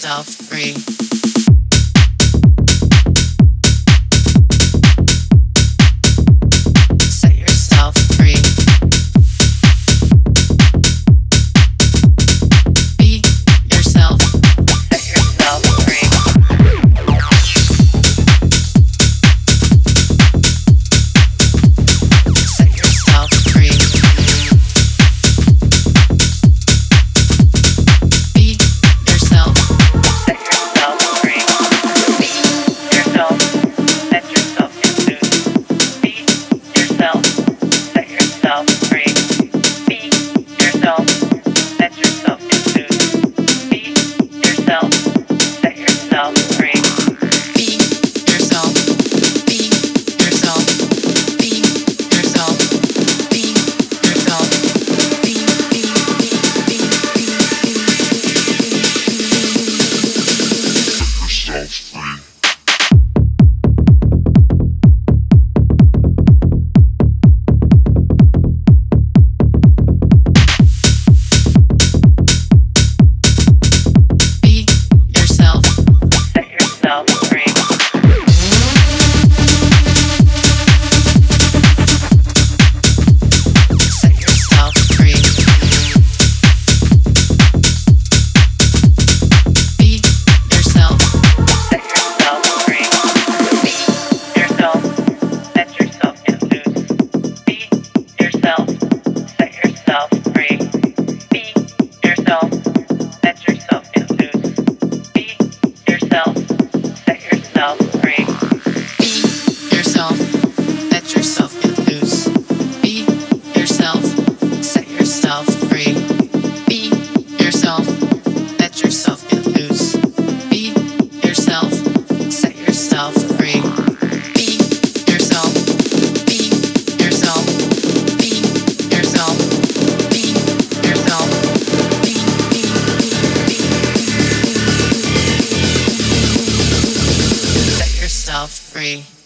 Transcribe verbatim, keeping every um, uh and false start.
yourself free. Set yourself free. Be yourself. Set yourself free. Set yourself free. Be yourself. Set yourself free. Be yourself. Set yourself enthused. Be yourself. Set yourself free. Be yourself. Set yourself enthused. Be yourself. Set yourself free. Be yourself. Be yourself. Be yourself. Be yourself. Be be be be be yourself free. Be yourself. Set yourself free. Set yourself free. Be yourself. Set yourself free. Be yourself. Set yourself enthused. Be yourself. Set yourself free. Be yourself. Set yourself enthused. Be yourself. Set yourself free. Be yourself. Set yourself enthused. Be yourself. Set yourself free. Be yourself. Set yourself enthused. Be yourself. Set yourself free. Be yourself. Be yourself. Be yourself. Be yourself. Be be be be. Set yourself free.